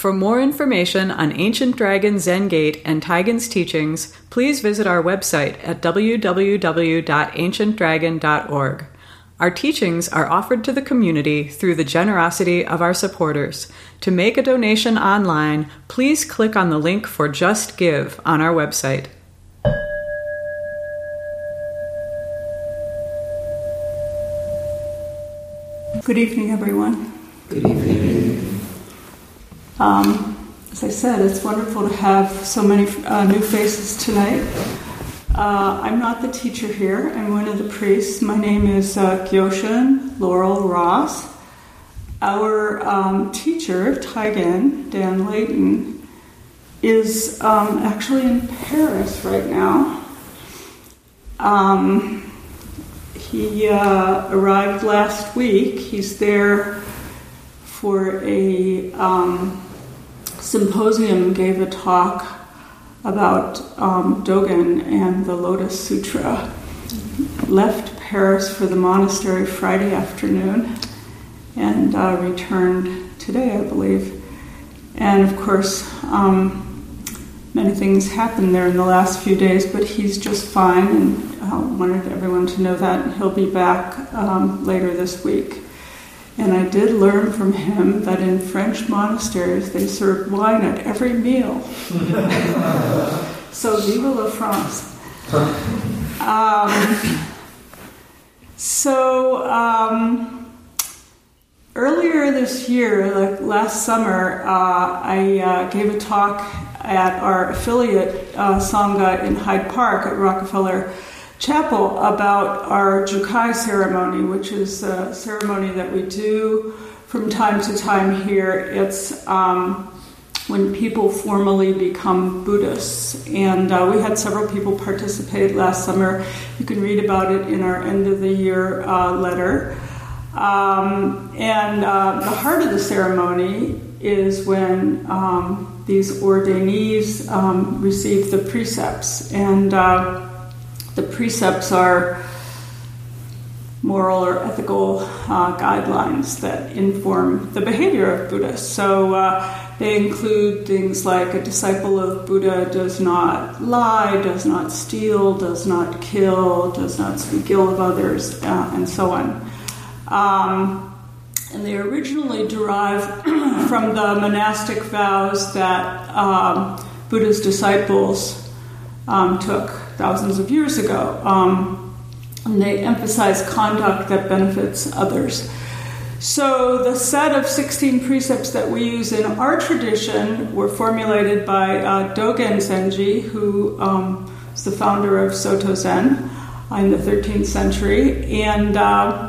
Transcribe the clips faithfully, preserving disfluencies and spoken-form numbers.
For more information on Ancient Dragon Zen Gate and Taigen's teachings, please visit our website at w w w dot ancient dragon dot org. Our teachings are offered to the community through the generosity of our supporters. To make a donation online, please click on the link for Just Give on our website. Good evening, everyone. Good evening. Um, as I said, it's wonderful to have so many uh, new faces tonight. Uh, I'm not the teacher here. I'm one of the priests. My name is uh, Gyoshin Laurel Ross. Our um, teacher, Taigen Dan Layton, is um, actually in Paris right now. Um, he uh, arrived last week. He's there for a um, symposium, gave a talk about um, Dogen and the Lotus Sutra. Left Paris for the monastery Friday afternoon and uh, returned today, I believe. And of course, um, many things happened there in the last few days, but he's just fine, and I uh, wanted everyone to know that. He'll be back um, later this week. And I did learn from him that in French monasteries they serve wine at every meal. So vive la France. Um, so um, earlier this year, like last summer, uh, I uh, gave a talk at our affiliate uh, Sangha in Hyde Park at Rockefeller Chapel about our Jukai ceremony, which is a ceremony that we do from time to time here. It's um, when people formally become Buddhists. And uh, we had several people participate last summer. You can read about it in our end of the year uh, letter. Um, and uh, the heart of the ceremony is when um, these ordainees um, receive the precepts. And uh, The precepts are moral or ethical uh, guidelines that inform the behavior of Buddhists. So uh, they include things like a disciple of Buddha does not lie, does not steal, does not kill, does not speak ill of others, uh, and so on. Um, and they originally derive from the monastic vows that um, Buddha's disciples um, took thousands of years ago. Um, and they emphasize conduct that benefits others. So the set of sixteen precepts that we use in our tradition were formulated by uh, Dogen Zenji, who um, was the founder of Soto Zen in the thirteenth century. And uh,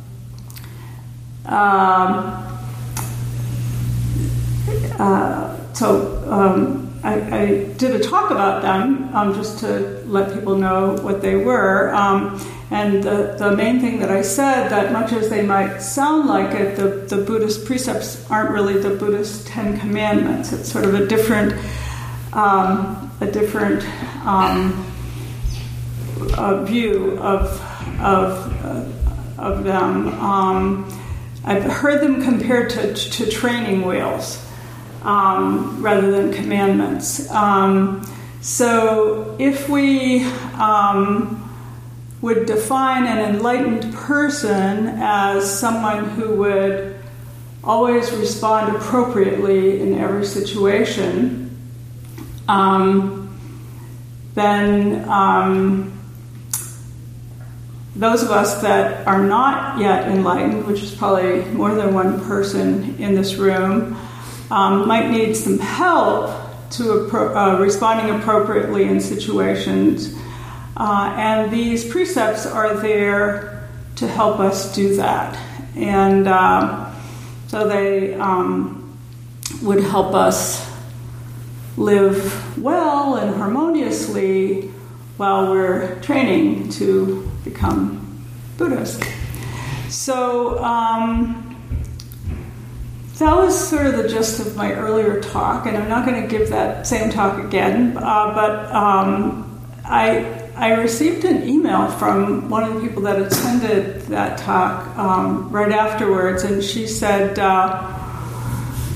um, uh, so um, I, I did a talk about them um, just to let people know what they were. Um, and the, the main thing that I said, that much as they might sound like it, the, the Buddhist precepts aren't really the Buddhist Ten Commandments. It's sort of a different, um, a different um, uh, view of of uh, of them. Um, I've heard them compared to, to training wheels. Um, rather than commandments. Um, so if we um, would define an enlightened person as someone who would always respond appropriately in every situation, um, then um, those of us that are not yet enlightened, which is probably more than one person in this room, Um, might need some help to appro- uh, responding appropriately in situations. Uh, and these precepts are there to help us do that. And uh, so they um, would help us live well and harmoniously while we're training to become Buddhists. So, um, that was sort of the gist of my earlier talk, and I'm not going to give that same talk again, uh, but um, I I received an email from one of the people that attended that talk um, right afterwards, and she said, uh,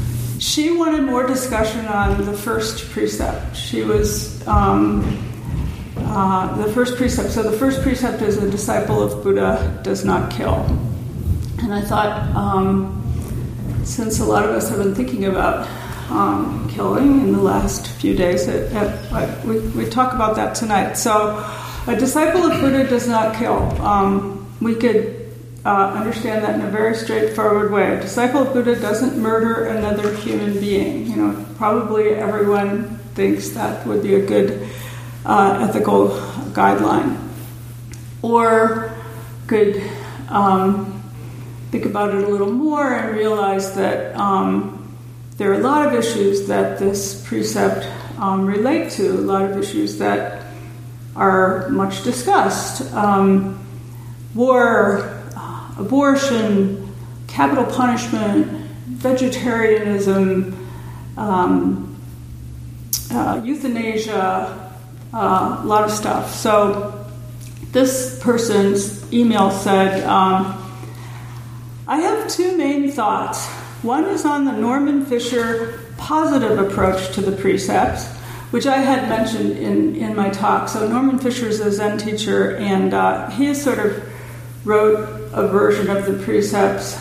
she wanted more discussion on the first precept. She was um, uh, the first precept. So the first precept is a disciple of Buddha does not kill. And I thought, um, since a lot of us have been thinking about um, killing in the last few days, that, that, we, we talk about that tonight. So a disciple of Buddha does not kill. Um, we could Uh, understand that in a very straightforward way. A disciple of Buddha doesn't murder another human being. You know, probably everyone thinks that would be a good uh, ethical guideline. Or could um, think about it a little more and realize that um, there are a lot of issues that this precept um, relate to, a lot of issues that are much discussed. Um, war, abortion, capital punishment, vegetarianism, um, uh, euthanasia, uh, a lot of stuff. So this person's email said, um, I have two main thoughts. One is on the Norman Fischer positive approach to the precepts, which I had mentioned in, in my talk. So Norman Fischer is a Zen teacher, and uh, he sort of wrote a version of the precepts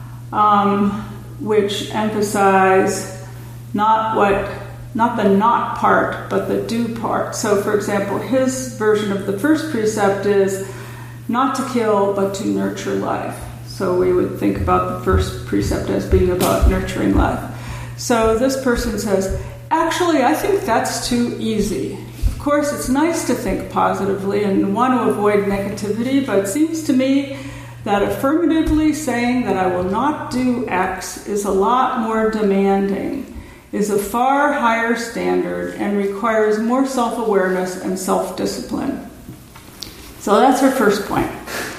um, which emphasize not what, not the not part, but the do part. So, for example, his version of the first precept is not to kill, but to nurture life. So we would think about the first precept as being about nurturing life. So this person says, actually, I think that's too easy. Of course, it's nice to think positively and want to avoid negativity, but it seems to me that affirmatively saying that I will not do X is a lot more demanding, is a far higher standard, and requires more self-awareness and self-discipline. So that's her first point.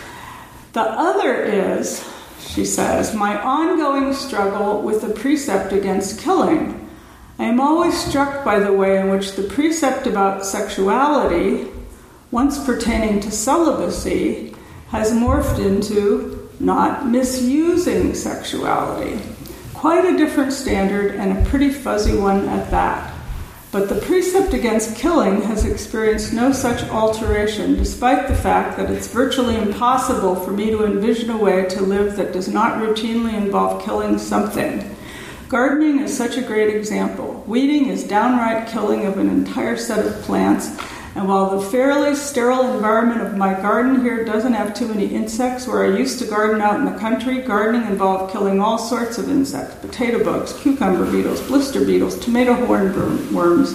The other is, she says, my ongoing struggle with the precept against killing. I am always struck by the way in which the precept about sexuality, once pertaining to celibacy, has morphed into not misusing sexuality. Quite a different standard, and a pretty fuzzy one at that. But the precept against killing has experienced no such alteration, despite the fact that it's virtually impossible for me to envision a way to live that does not routinely involve killing something. Gardening is such a great example. Weeding is downright killing of an entire set of plants, and while the fairly sterile environment of my garden here doesn't have too many insects, where I used to garden out in the country, gardening involved killing all sorts of insects, potato bugs, cucumber beetles, blister beetles, tomato hornworms.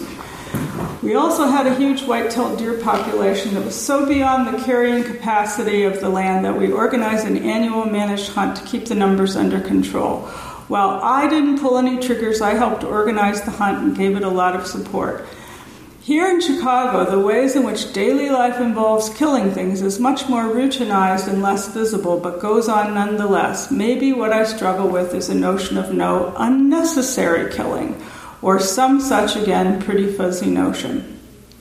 We also had a huge white-tailed deer population that was so beyond the carrying capacity of the land that we organized an annual managed hunt to keep the numbers under control. While I didn't pull any triggers, I helped organize the hunt and gave it a lot of support. Here in Chicago, the ways in which daily life involves killing things is much more routinized and less visible, but goes on nonetheless. Maybe what I struggle with is a notion of no unnecessary killing, or some such, again, pretty fuzzy notion.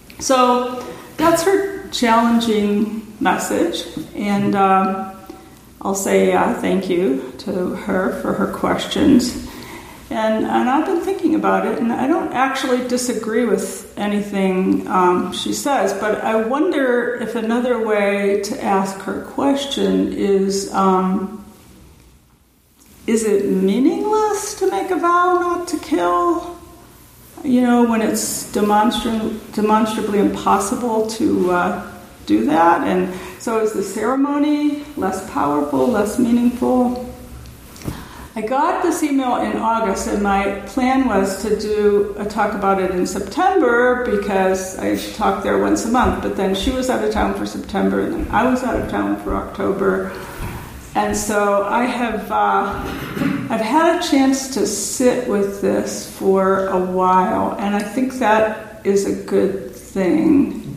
So that's her challenging message, and um, I'll say uh, thank you to her for her questions. And, and I've been thinking about it, and I don't actually disagree with anything um, she says, but I wonder if another way to ask her question is, um, is it meaningless to make a vow not to kill? You know, when it's demonstra- demonstrably impossible to uh, do that? And so is the ceremony less powerful, less meaningful? I got this email in August, and my plan was to do a talk about it in September because I talk there once a month, but then she was out of town for September, and then I was out of town for October. And so I have uh, I've had a chance to sit with this for a while, and I think that is a good thing.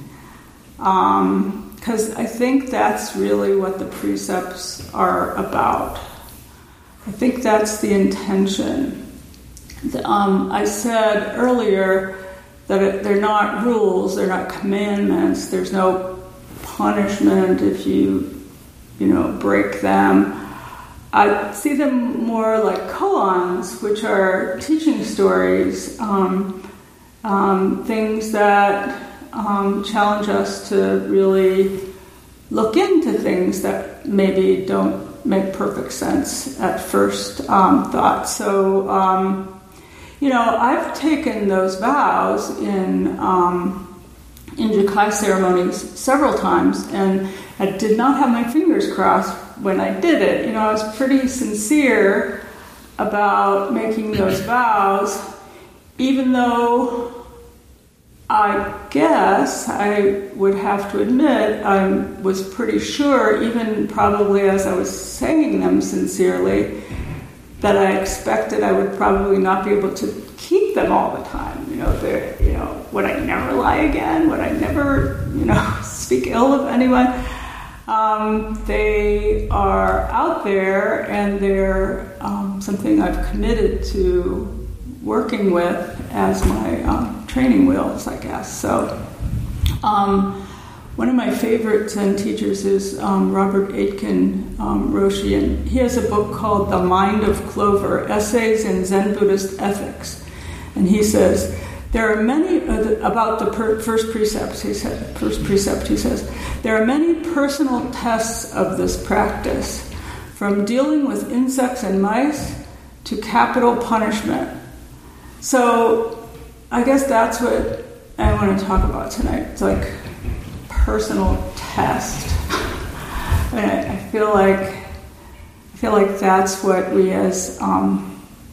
Um, because I think that's really what the precepts are about. I think that's the intention. Um, I said earlier that it, they're not rules, they're not commandments, there's no punishment if you, you know, break them. I see them more like koans, which are teaching stories, um, um, things that um, challenge us to really look into things that maybe don't make perfect sense at first um, thought. So, um, you know, I've taken those vows in um, in Jukai ceremonies several times, and I did not have my fingers crossed when I did it. You know, I was pretty sincere about making those vows, even though I guess I would have to admit I was pretty sure, even probably as I was saying them sincerely, that I expected I would probably not be able to keep them all the time. You know, the, you know, would I never lie again? Would I never, you know, speak ill of anyone? Um, they are out there, and they're um, something I've committed to working with as my um, training wheels, I guess. So, um, one of my favorite Zen teachers is um, Robert Aitken um, Roshi, and he has a book called The Mind of Clover, Essays in Zen Buddhist Ethics. And he says, there are many, uh, about the per- first precepts, he said, first precept, he says, there are many personal tests of this practice, from dealing with insects and mice to capital punishment. So I guess that's what I want to talk about tonight. It's like personal test. I mean, I, I feel like I feel like that's what we as um,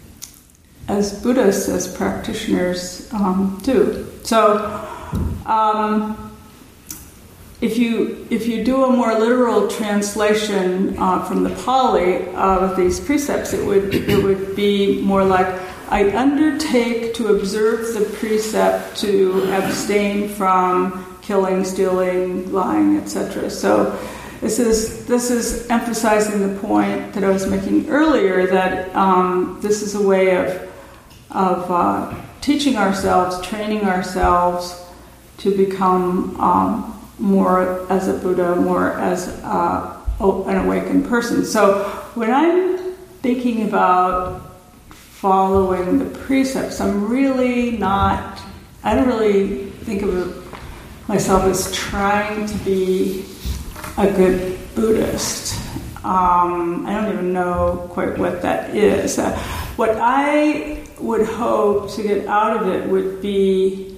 as Buddhists, as practitioners, um, do. So, um, if you if you do a more literal translation uh, from the Pali of these precepts, it would it would be more like, I undertake to observe the precept to abstain from killing, stealing, lying, et cetera. So this is this is emphasizing the point that I was making earlier, that um, this is a way of of uh, teaching ourselves, training ourselves to become um, more as a Buddha, more as uh, an awakened person. So when I'm thinking about following the precepts, I'm really not, I don't really think of myself as trying to be a good Buddhist. Um, I don't even know quite what that is. Uh, what I would hope to get out of it would be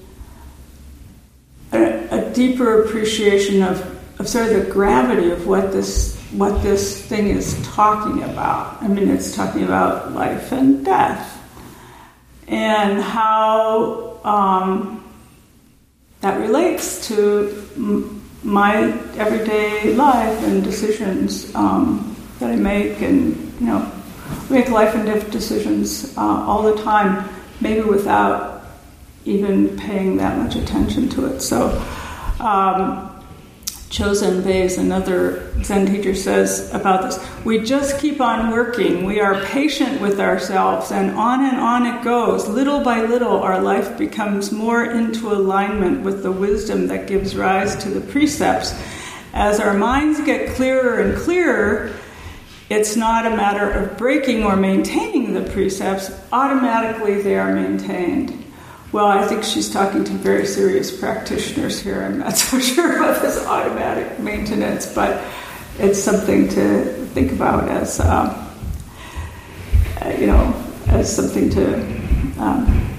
a, a deeper appreciation of, of sort of the gravity of what this what this thing is talking about. I mean, it's talking about life and death, and how um, that relates to m- my everyday life and decisions um, that I make. And, you know, we make life and death decisions uh, all the time, maybe without even paying that much attention to it. So, um, Chozen Bays, another Zen teacher, says about this, we just keep on working. We are patient with ourselves, and on and on it goes. Little by little, our life becomes more into alignment with the wisdom that gives rise to the precepts. As our minds get clearer and clearer, it's not a matter of breaking or maintaining the precepts. Automatically, they are maintained. Well, I think she's talking to very serious practitioners here. I'm not so sure about this automatic maintenance, but it's something to think about as, um, you know, as something to um,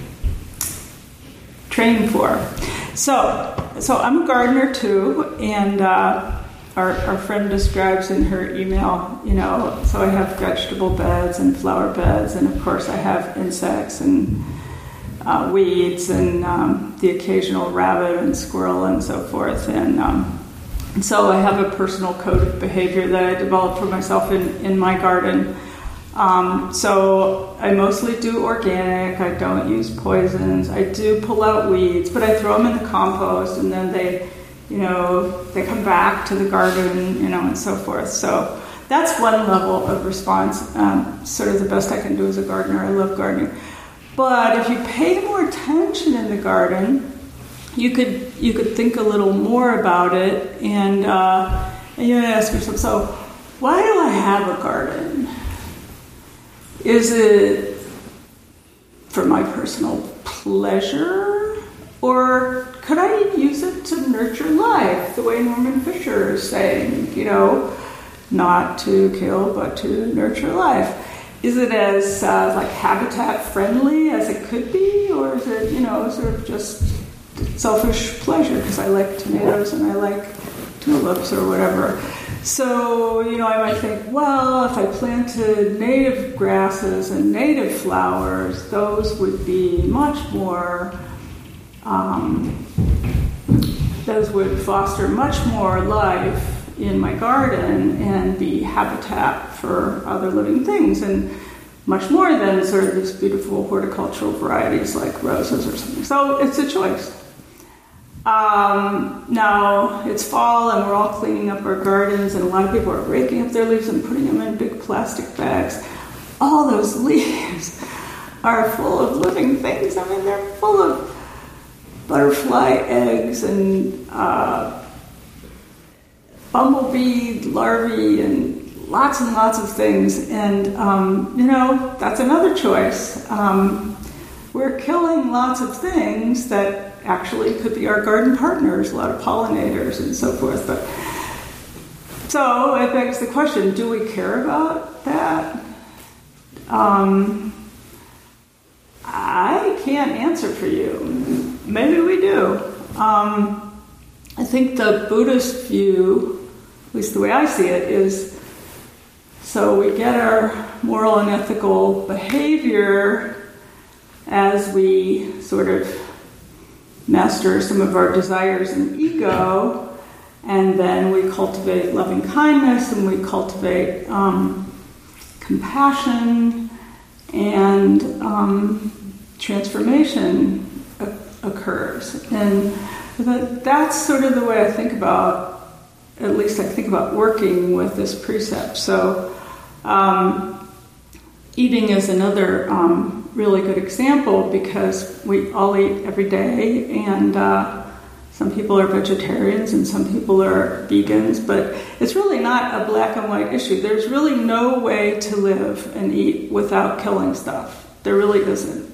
train for. So, so I'm a gardener too, and uh, our, our friend describes in her email, you know, so I have vegetable beds and flower beds, and of course I have insects and Uh, weeds and um, the occasional rabbit and squirrel and so forth. And, um, and so I have a personal code of behavior that I developed for myself in, in my garden. Um, so I mostly do organic. I don't use poisons. I do pull out weeds, but I throw them in the compost, and then they, you know, they come back to the garden, you know, and so forth. So that's one level of response, um, sort of the best I can do as a gardener. I love gardening. But if you pay more attention in the garden, you could you could think a little more about it, and uh, and you ask yourself, so why do I have a garden? is it for my personal pleasure, or could I use it to nurture life, the way Norman Fisher is saying, you know, not to kill, but to nurture life? Is it as uh, like habitat friendly as it could be, or is it, you know, sort of just selfish pleasure because I like tomatoes and I like tulips or whatever? So, you know, I might think, well, if I planted native grasses and native flowers, those would be much more, um, those would foster much more life in my garden and be habitat for other living things, and much more than sort of these beautiful horticultural varieties like roses or something. So it's a choice. Um, now it's fall and we're all cleaning up our gardens, and a lot of people are raking up their leaves and putting them in big plastic bags. All those leaves are full of living things. I mean, they're full of butterfly eggs and uh, bumblebee larvae and lots and lots of things. And, um, you know, that's another choice. Um, we're killing lots of things that actually could be our garden partners, a lot of pollinators and so forth. But so it begs the question, do we care about that? Um, I can't answer for you. Maybe we do. Um, I think the Buddhist view, at least the way I see it, is so we get our moral and ethical behavior as we sort of master some of our desires and ego, and then we cultivate loving kindness, and we cultivate um, compassion, and um, transformation o- occurs. And that, that's sort of the way I think about, at least I think about working with this precept. So um, eating is another um, really good example, because we all eat every day, and uh, some people are vegetarians and some people are vegans, but it's really not a black and white issue. There's really no way to live and eat without killing stuff. There really isn't.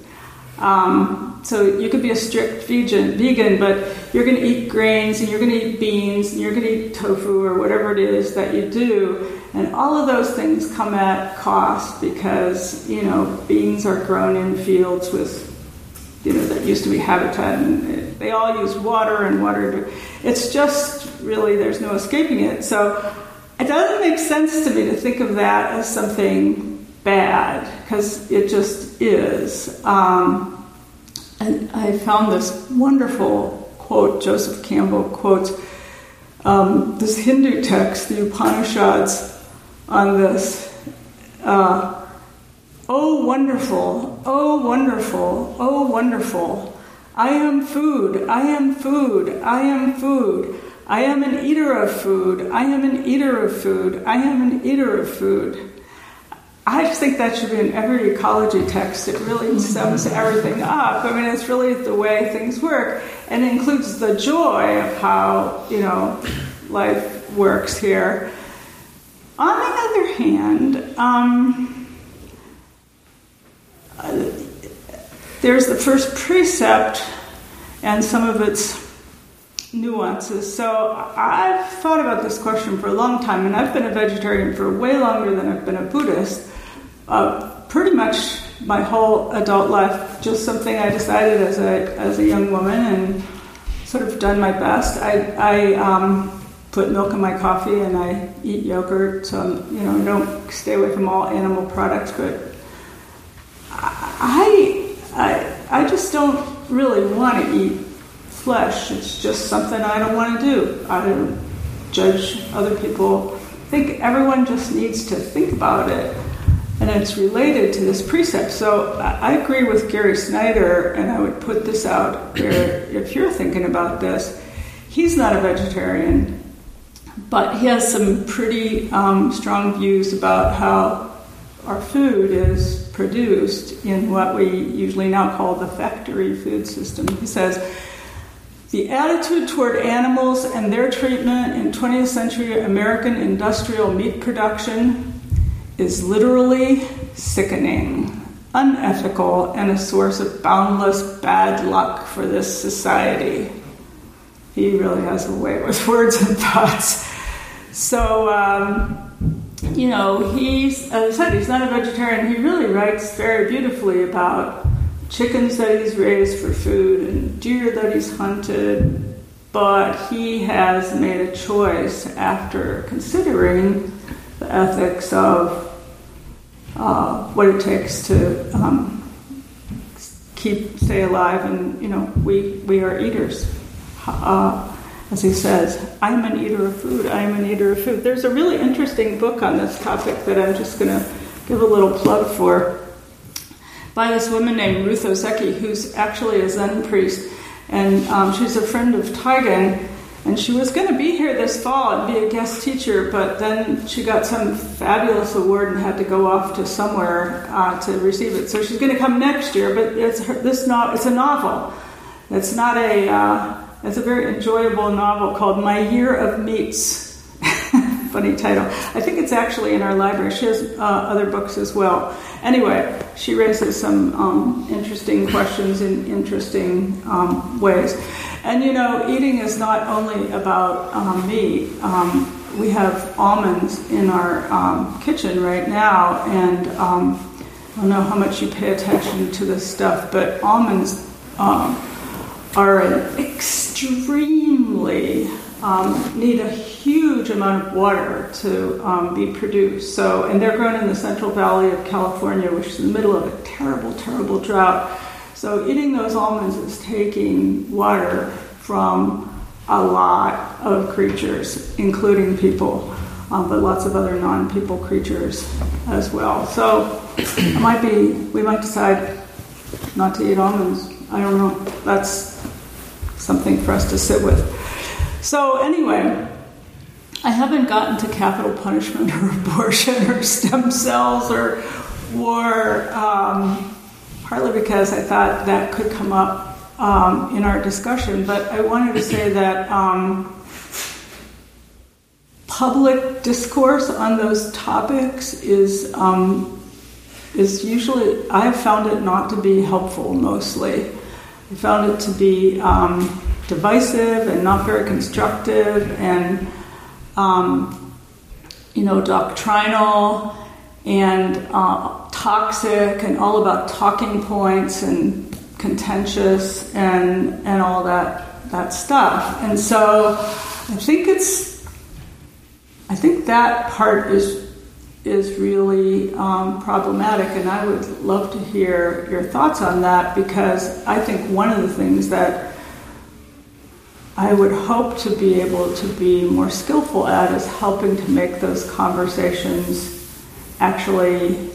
Um, so you could be a strict vegan, vegan, but you're going to eat grains, and you're going to eat beans, and you're going to eat tofu or whatever it is that you do. And all of those things come at cost, because, you know, beans are grown in fields with, you know, that used to be habitat, and they all use water and water. It's just really, there's no escaping it. So it doesn't make sense to me to think of that as something bad, because it just is. Um, and I found this wonderful quote. Joseph Campbell quotes um, this Hindu text, the Upanishads, on this. Uh, oh, wonderful, oh, wonderful, oh, wonderful. I am food, I am food, I am food. I am an eater of food, I am an eater of food, I am an eater of food. I just think that should be in every ecology text. It really sums everything up. I mean, it's really the way things work, and it includes the joy of how, you know, life works here. On the other hand, um, uh, there's the first precept and some of its nuances. So I've thought about this question for a long time, and I've been a vegetarian for way longer than I've been a Buddhist. Uh, pretty much my whole adult life, just something I decided as a as a young woman, and sort of done my best. I, I um, put milk in my coffee, and I eat yogurt, so you know I don't stay away from all animal products. But I I I just don't really want to eat flesh. It's just something I don't want to do. I don't judge other people. I think everyone just needs to think about it. And it's related to this precept. So I agree with Gary Snyder, and I would put this out there if you're thinking about this. He's not a vegetarian, but he has some pretty um, strong views about how our food is produced in what we usually now call the factory food system. He says, the attitude toward animals and their treatment in twentieth century American industrial meat production is literally sickening, unethical, and a source of boundless bad luck for this society. He really has a way with words and thoughts. So, um, you know, he's, as I said, he's not a vegetarian. He really writes very beautifully about chickens that he's raised for food and deer that he's hunted. But he has made a choice after considering the ethics of uh, what it takes to um, keep, stay alive. And, you know, we, we are eaters. Uh, as he says, I am an eater of food, I am an eater of food. There's a really interesting book on this topic that I'm just going to give a little plug for, by this woman named Ruth Ozeki, who's actually a Zen priest, and um, she's a friend of Taigen, and she was going to be here this fall and be a guest teacher, but then she got some fabulous award and had to go off to somewhere uh, to receive it. So she's going to come next year, but it's her, this no, it's a novel. It's not a... Uh, It's a very enjoyable novel called My Year of Meats. Funny title. I think it's actually in our library. She has uh, other books as well. Anyway, she raises some um, interesting questions in interesting um, ways. And, you know, eating is not only about um, meat. Um, we have almonds in our um, kitchen right now, and um, I don't know how much you pay attention to this stuff, but almonds... Um, are an extremely, um, need a huge amount of water to um, be produced. So, and they're grown in the Central Valley of California, which is in the middle of a terrible, terrible drought. So eating those almonds is taking water from a lot of creatures, including people, um, but lots of other non-people creatures as well. So it might be, we might decide not to eat almonds. I don't know. That's something for us to sit with. So anyway, I haven't gotten to capital punishment or abortion or stem cells or war, um, partly because I thought that could come up um, in our discussion. But I wanted to say that um, public discourse on those topics is um, is usually, I've found it not to be helpful mostly. I found it to be um, divisive and not very constructive and, um, you know, doctrinal and uh, toxic and all about talking points and contentious and and all that that stuff. And so I think it's, I think that part is is really um, problematic, and I would love to hear your thoughts on that, because I think one of the things that I would hope to be able to be more skillful at is helping to make those conversations actually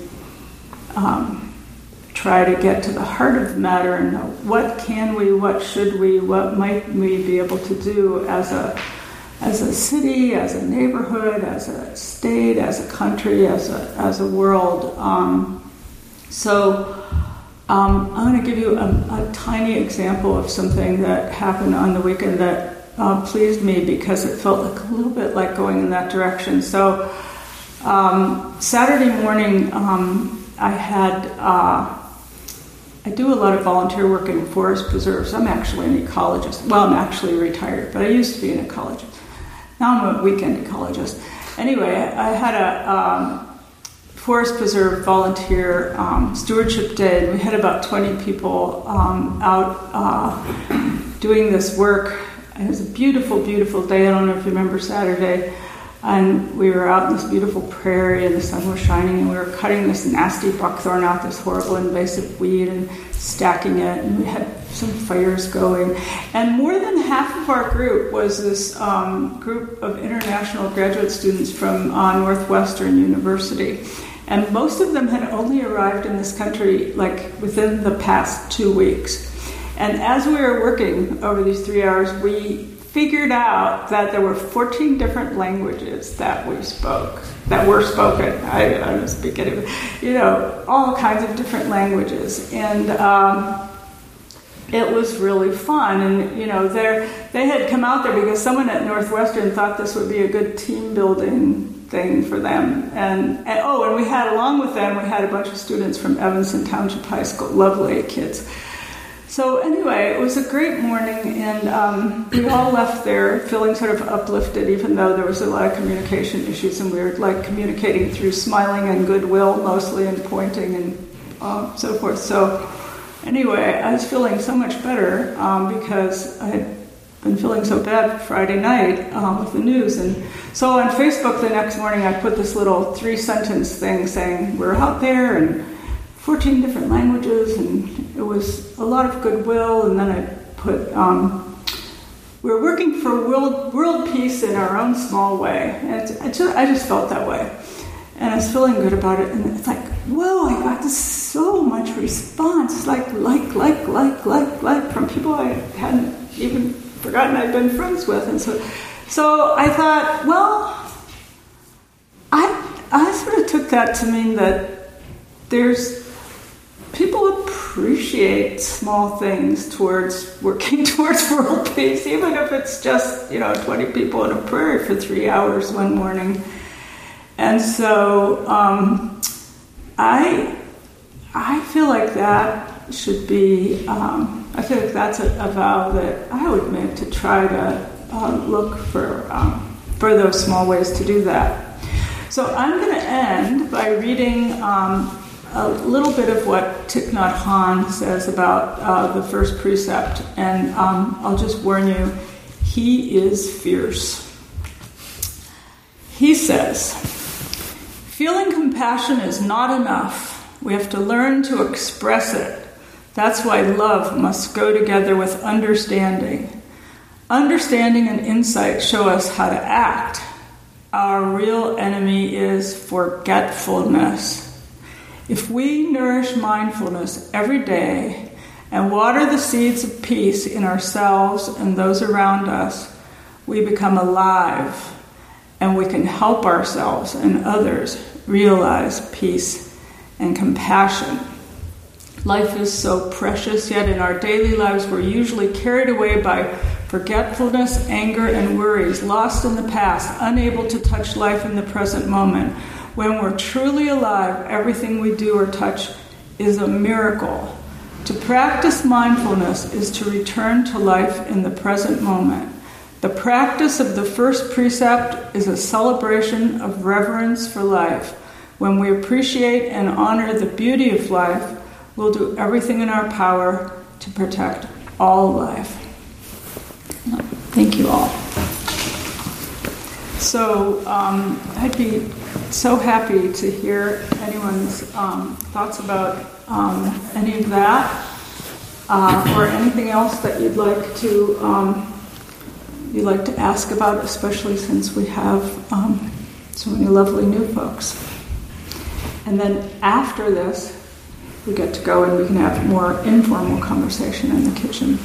um, try to get to the heart of the matter and know what can we, what should we, what might we be able to do as a as a city, as a neighborhood, as a state, as a country, as a as a world. Um, so um, I'm going to give you a, a tiny example of something that happened on the weekend that uh, pleased me, because it felt like a little bit like going in that direction. So um, Saturday morning, um, I had uh, I do a lot of volunteer work in forest preserves. I'm actually an ecologist. Well, I'm actually retired, but I used to be an ecologist. Now I'm a weekend ecologist. Anyway, I had a um, forest preserve volunteer um, stewardship day, and we had about twenty people um, out uh, doing this work. It was a beautiful, beautiful day. I don't know if you remember Saturday. And we were out in this beautiful prairie, and the sun was shining, and we were cutting this nasty buckthorn out, this horrible invasive weed, and stacking it, and we had some fires going. And more than half of our group was this um, group of international graduate students from uh, Northwestern University. And most of them had only arrived in this country like within the past two weeks. And as we were working over these three hours, we figured out that there were fourteen different languages that we spoke, that were spoken. I, I don't speak any, you know, all kinds of different languages. And um, it was really fun. And, you know, they they had come out there because someone at Northwestern thought this would be a good team building thing for them. And, and oh, and we had, along with them, we had a bunch of students from Evanston Township High School, lovely kids. So anyway, it was a great morning, and um, we all left there feeling sort of uplifted, even though there was a lot of communication issues, and we were like communicating through smiling and goodwill mostly, and pointing and uh, so forth. So anyway, I was feeling so much better um, because I had been feeling so bad Friday night um, with the news. And so on Facebook the next morning, I put this little three-sentence thing saying, we're out there and fourteen different languages, and it was a lot of goodwill. And then I put, um, we're working for world, world peace in our own small way. And it's, I, just, I just felt that way. And I was feeling good about it. And it's like, whoa, I got this so much response, like, like, like, like, like, like, from people I hadn't even forgotten I'd been friends with. And so, so I thought, well, I, I sort of took that to mean that there's, people appreciate small things towards working towards world peace, even if it's just, you know, twenty people in a prairie for three hours one morning. And so um, I I feel like that should be, um, I feel like that's a, a vow that I would make, to try to uh, look for, um, for those small ways to do that. So I'm going to end by reading um, a little bit of what Thich Nhat Hanh says about uh, the first precept, and um, I'll just warn you, he is fierce. He says, feeling compassion is not enough. We have to learn to express it. That's why love must go together with understanding. Understanding and insight show us how to act. Our real enemy is forgetfulness. If we nourish mindfulness every day and water the seeds of peace in ourselves and those around us, we become alive, and we can help ourselves and others realize peace and compassion. Life is so precious, yet in our daily lives we're usually carried away by forgetfulness, anger, and worries, lost in the past, unable to touch life in the present moment. When we're truly alive, everything we do or touch is a miracle. To practice mindfulness is to return to life in the present moment. The practice of the first precept is a celebration of reverence for life. When we appreciate and honor the beauty of life, we'll do everything in our power to protect all life. Thank you all. So um, I'd be so happy to hear anyone's um, thoughts about um, any of that, uh, or anything else that you'd like to um, you'd like to ask about, especially since we have um, so many lovely new folks. And then after this, we get to go and we can have more informal conversation in the kitchen.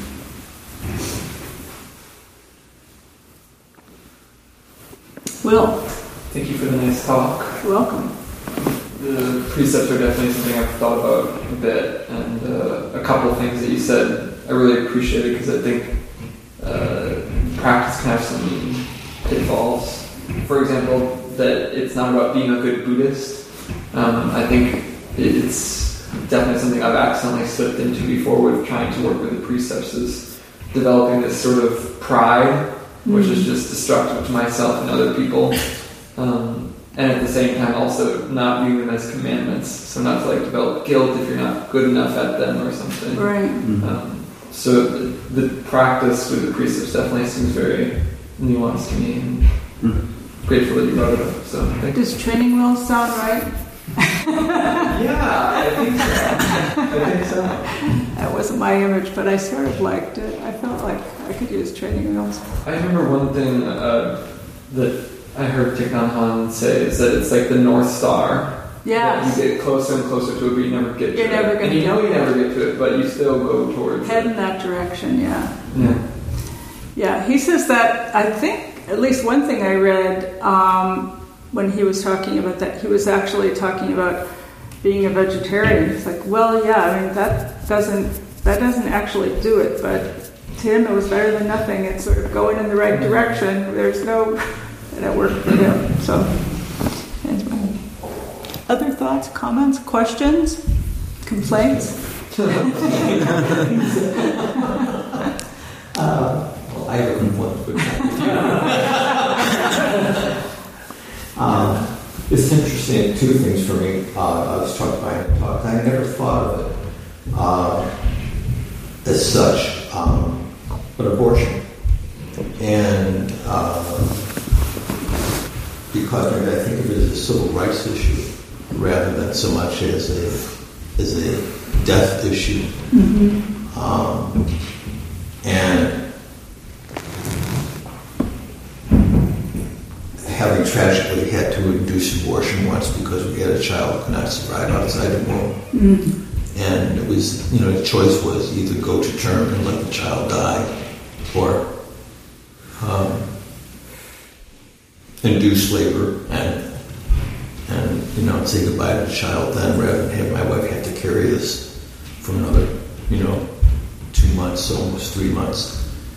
Will. Thank you for the nice talk. You're welcome. The precepts are definitely something I've thought about a bit, and uh, a couple of things that you said I really appreciated, because I think uh, practice can have some pitfalls. For example, that it's not about being a good Buddhist. Um, I think it's definitely something I've accidentally slipped into before with trying to work with the precepts, is developing this sort of pride, which is just destructive to myself and other people. Um, and at the same time also not viewing them as commandments. So not to like develop guilt if you're not good enough at them or something. Right. Mm-hmm. Um, so the, the practice with the precepts definitely seems very nuanced to me, and mm-hmm. grateful that you brought it up. So thank Does training wheels sound right? Yeah, I think so. I think so. That wasn't my image, but I sort of liked it. I felt like I could use training wheels. I remember one thing uh, that I heard Thich Nhat Hanh say is that it's like the North Star. Yes. You get closer and closer to it, but you never get to You're it. never gonna and you get know you there. never get to it, but you still go towards Head it. in that direction, yeah. Yeah. Yeah, he says that, I think, at least one thing I read um, when he was talking about that, he was actually talking about being a vegetarian. It's like, well, yeah, I mean, that doesn't, that doesn't actually do it, but to him it was better than nothing. It's sort of going in the right direction. There's no, that worked for him. So, Other thoughts, comments, questions, complaints? uh, well, I have a complaint. um, it's interesting, two things for me. Uh, I was struck by it. I never thought of it uh, as such, um, but abortion. And uh, because maybe I think of it as a civil rights issue rather than so much as a as a death issue. Mm-hmm. Um, and having tragically had to induce abortion once because we had a child who could not survive outside the womb. Mm-hmm. And it was, you know, the choice was either go to term and let the child die or um, induce labor and, and, you know, say goodbye to the child then rather than have my wife have to carry this for another, you know, two months, almost three months.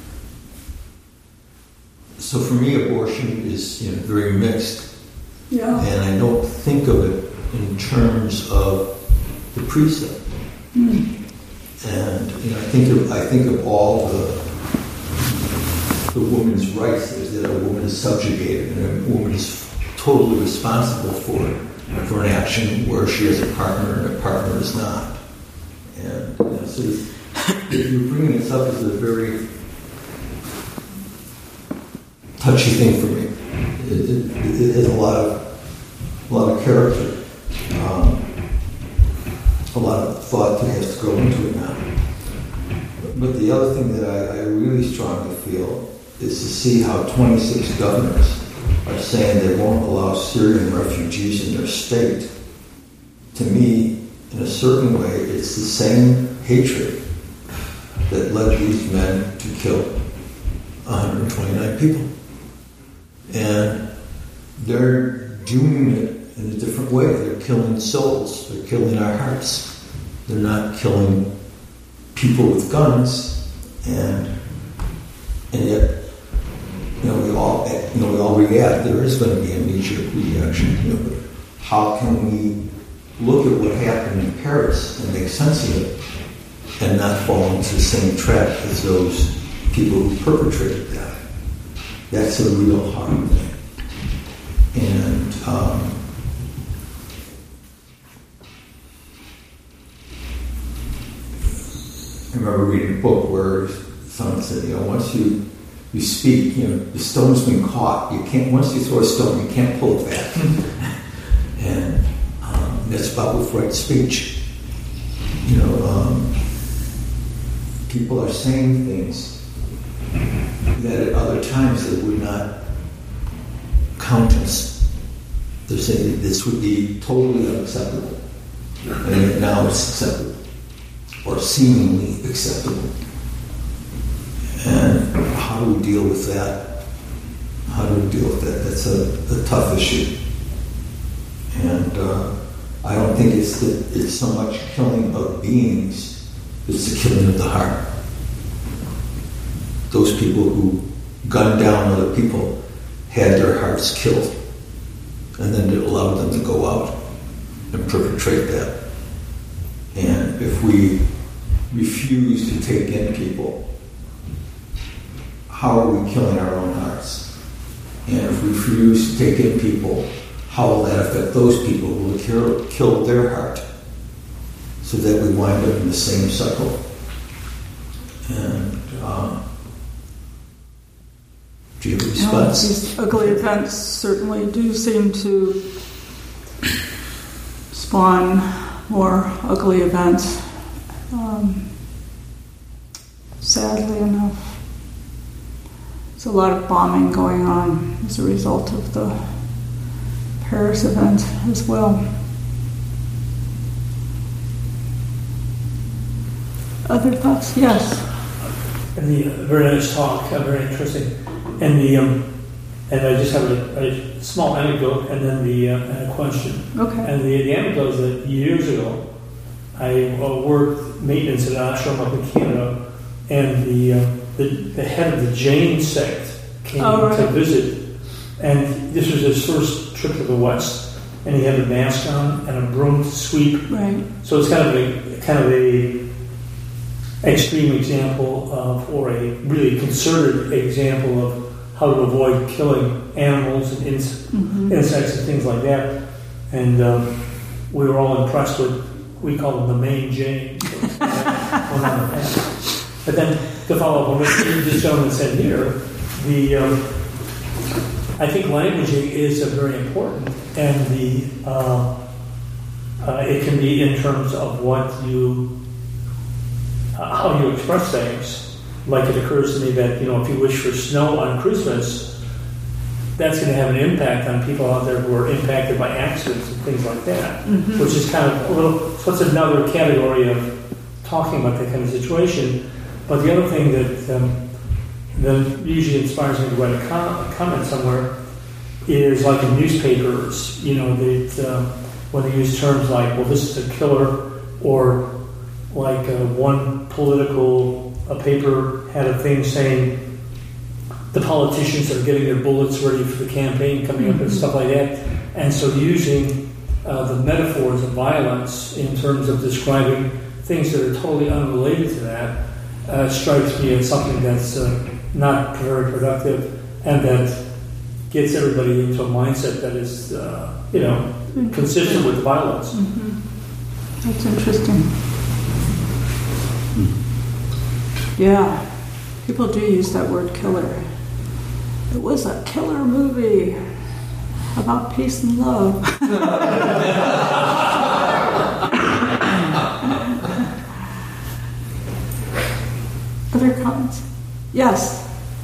So for me, abortion is, you know, very mixed. Yeah. And I don't think of it in terms of the precept. Mm. And you know, I think of I think of all the the woman's rights is that a woman is subjugated and a woman is totally responsible for for an action where she has a partner and a partner is not. And you know, so if you're bringing this up as a very touchy thing for me. It, it, it has a lot of a lot of character. Um, a lot of thought that has to go into it now. But the other thing that I, I really strongly feel is to see how twenty-six governors are saying they won't allow Syrian refugees in their state. To me, in a certain way, it's the same hatred that led these men to kill one hundred twenty-nine people. And they're doing it in a different way. They're killing souls. They're killing our hearts. They're not killing people with guns. And and yet, you know, we all you know we all react. There is going to be a knee-jerk reaction. You know, but how can we look at what happened in Paris and make sense of it, and not fall into the same trap as those people who perpetrated that? That's a real hard thing. And um, I remember reading a book where someone said, you know, once you you speak, you know, the stone's been caught. You can't. Once you throw a stone, you can't pull it back. And um, that's about with right speech. You know, um, people are saying things that at other times they would not countenance. They're saying this would be totally unacceptable, and now it's acceptable, or seemingly acceptable. And how do we deal with that? How do we deal with that? That's a, a tough issue. And uh, I don't think it's the, it's so much killing of beings, it's the killing of the heart. Those people who gunned down other people had their hearts killed, and then it allowed them to go out and perpetrate that. And if we refuse to take in people, how are we killing our own hearts? And if we refuse to take in people, how will that affect those people who will kill, kill their heart, so that we wind up in the same cycle? And um, do you have a response? No, these ugly events certainly do seem to spawn more ugly events. Um, sadly enough, there's a lot of bombing going on as a result of the Paris event as well. Other thoughts? Yes. And the uh, very nice talk, uh, very interesting. And the um, and I just have a, a small anecdote and then the uh, and a question. Okay. And the, the anecdote is that years ago, I uh, worked maintenance at an ashram up in Canada, and the, uh, the the head of the Jain sect came oh, right. to visit, and this was his first trip to the West, and he had a mask on and a broom to sweep. Right. So it's kind of a kind of a extreme example of, or a really concerted example of how to avoid killing animals and ins- mm-hmm. insects and things like that. And um, we were all impressed with, we call them the main Jane. But then to follow up on what this gentleman said here, the um, I think language is a very important, and the uh, uh, it can be in terms of what you uh, how you express things. Like it occurs to me that, you know, if you wish for snow on Christmas, that's going to have an impact on people out there who are impacted by accidents and things like that, mm-hmm. which is kind of a little. So it's another category of talking about that kind of situation. But the other thing that um, that usually inspires me to write a, com- a comment somewhere is like in newspapers, you know, that um, when they use terms like, well, this is a killer, or like uh, one political a paper had a thing saying the politicians are getting their bullets ready for the campaign coming up and stuff like that. And so using uh, the metaphors of violence in terms of describing things that are totally unrelated to that uh, strikes me as something that's uh, not very productive, and that gets everybody into a mindset that is, uh, you know, consistent with violence. Mm-hmm. That's interesting. Yeah, people do use that word killer. It was a killer movie about peace and love. Other comments? Yes.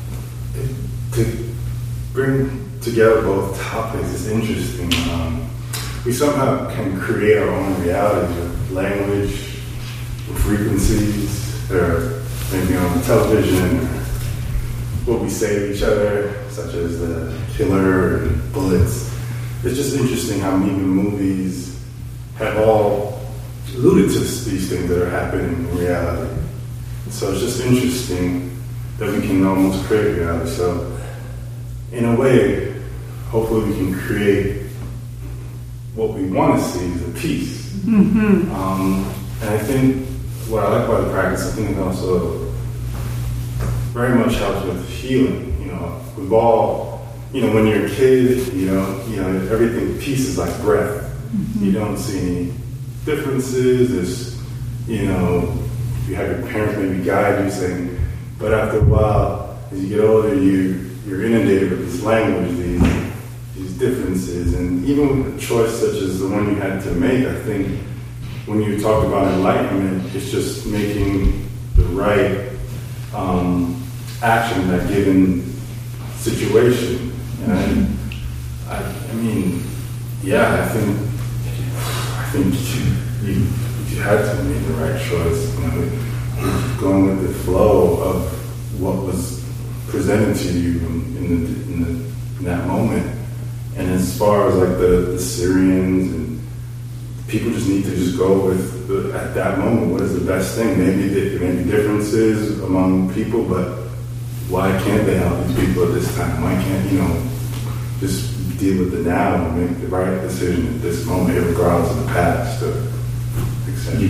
To bring together both topics is interesting. Um, we somehow can create our own realities with language, with frequencies, or maybe on television, or what we say to each other, such as the killer and bullets. It's just interesting how even movies have all alluded to these things that are happening in reality. So it's just interesting that we can almost create reality. So in a way, hopefully we can create what we want to see is a piece. Mm-hmm. Um, and I think what I like about the practice, I think it also very much helps with healing. You know, we've all, you know, when you're a kid, you know, you know, everything, peace is like breath. Mm-hmm. You don't see any differences. There's, you know, you have your parents maybe guide you saying, but after a while, as you get older, you you're inundated with this language, these these differences, and even with a choice such as the one you had to make, I think when you talk about enlightenment, it's just making the right um, action in that given situation. And I, I mean, yeah, I think I think you, you you had to make the right choice. You know, going with the flow of what was presented to you in, in, the, in, the, in that moment. And as far as like the, the Syrians, and people just need to just go with the, at that moment, what is the best thing? Maybe there may be differences among people, but why can't they help these people at this time? Why can't, you know, just deal with the now and make the right decision at this moment, regardless of the past, et cetera.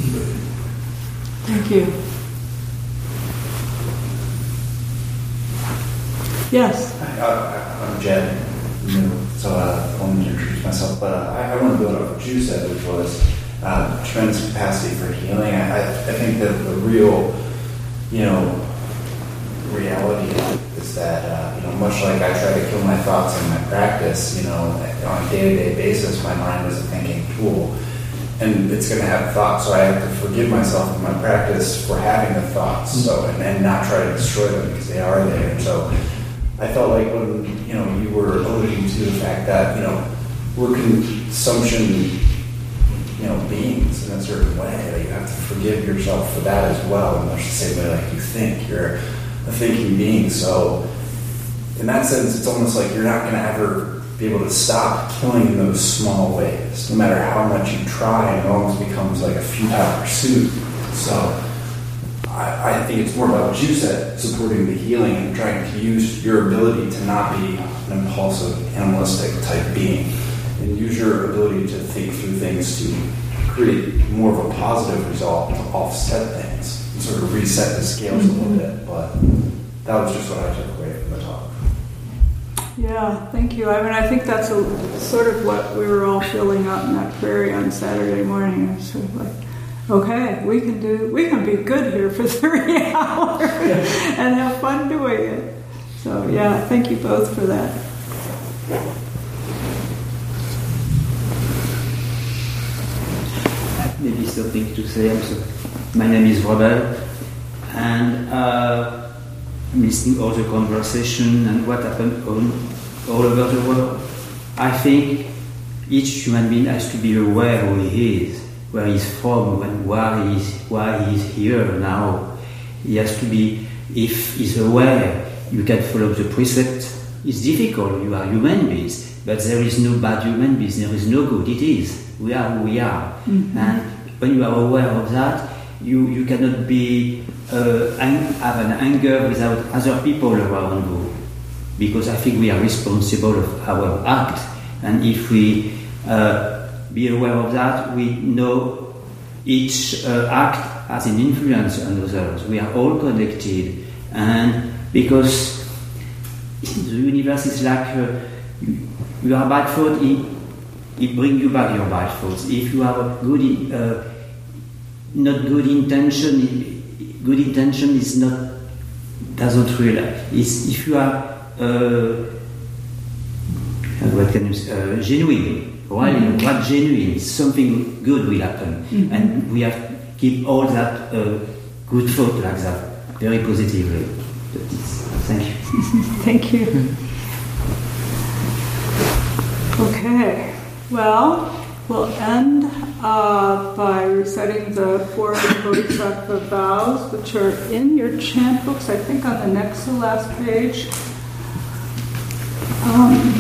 Thank you. Yes. Hi, uh, I'm Jed. You know, so uh, I wanted to introduce myself, but uh, I, I want to build up what you said, which was uh, tremendous capacity for healing. I, I think that the real, you know, reality is that, uh, you know, much like I try to kill my thoughts in my practice, you know, on a day-to-day basis, my mind is a thinking tool, and it's going to have thoughts, so I have to forgive myself in my practice for having the thoughts, so and then not try to destroy them because they are there. And so I felt like when, you know, you were alluding to the fact that, you know, we're consumption, you know, beings in a certain way, that you have to forgive yourself for that as well, in much the same way like you think. You're a thinking being, so in that sense, it's almost like you're not going to ever be able to stop killing in those small ways. No matter how much you try, it almost becomes like a futile pursuit. So I, I think it's more about what you said, supporting the healing and trying to use your ability to not be an impulsive, animalistic type being and use your ability to think through things to create more of a positive result to offset things and sort of reset the scales a little bit. But that was just what I took away from the talk. Yeah, thank you. I mean, I think that's a, sort of what we were all feeling out in that prairie on Saturday morning. It's sort of like, okay, we can do, we can be good here for three hours and have fun doing it. So yeah, thank you both for that. Maybe something to say. I'm sorry. My name is Robert, and uh, I'm listening all the conversation and what happened all, all over the world. I think each human being has to be aware who he is, where he's from, and why he's why he's here now. He has to be. If he's aware, you can follow the precept. It's difficult. You are human beings, but there is no bad human beings. There is no good. It is. We are who we are. Mm-hmm. And when you are aware of that, you, you cannot be uh, ang- have an anger without other people around you. Because I think we are responsible of our act. And if we uh, be aware of that, we know each uh, act has an influence on others. We are all connected. And because the universe is like uh, you, you are bad thought, it, it brings you back your bad thoughts. If you have a good, uh, not good intention, it, good intention is not doesn't realize. It's, if you are uh, what can you say, uh, genuine, right? Mm-hmm. What genuine? Something good will happen, mm-hmm. and we have to keep all that uh, good thought like that very positively. Thank you. Thank you. Okay. Well, we'll end uh, by reciting the four Bodhisattva vows, which are in your chant books, I think on the next to last page. Um,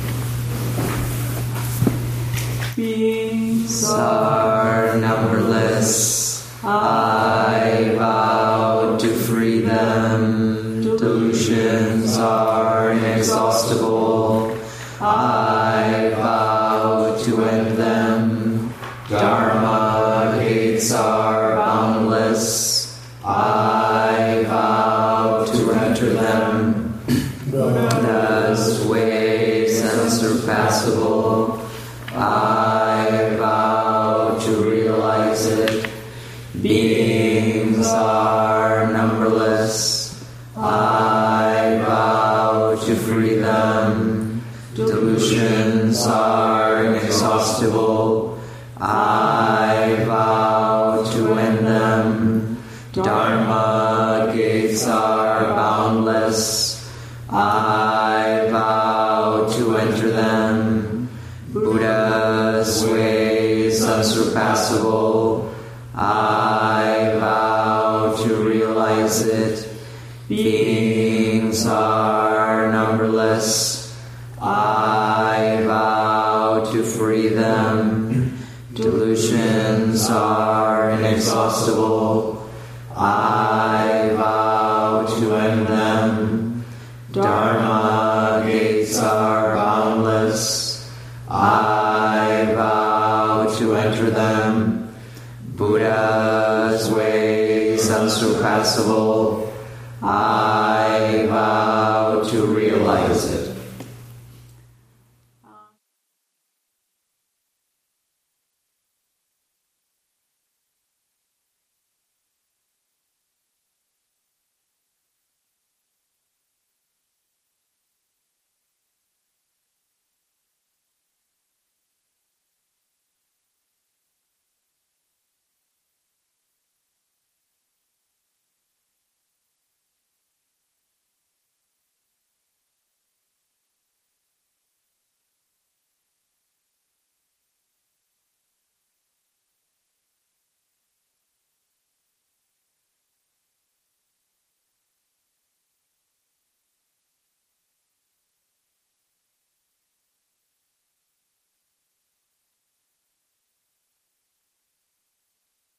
Beings are numberless. I vow to free them. Delusions are inexhaustible. I vow to end them. Dharma gates are boundless. I vow to enter them. Buddha's ways unsurpassable. I vow to realize it. Beings are numberless. I vow to free them. Delusions are inexhaustible. I vow to end them. Dharma gates are boundless. I vow to enter them. Buddha's ways unsurpassable. I vow to realize it. Beings are numberless. I vow to free them. Delusions are inexhaustible. I vow to end them. Dharma gates are boundless. I vow to enter them. Buddha's ways unsurpassable. I vow to realize it.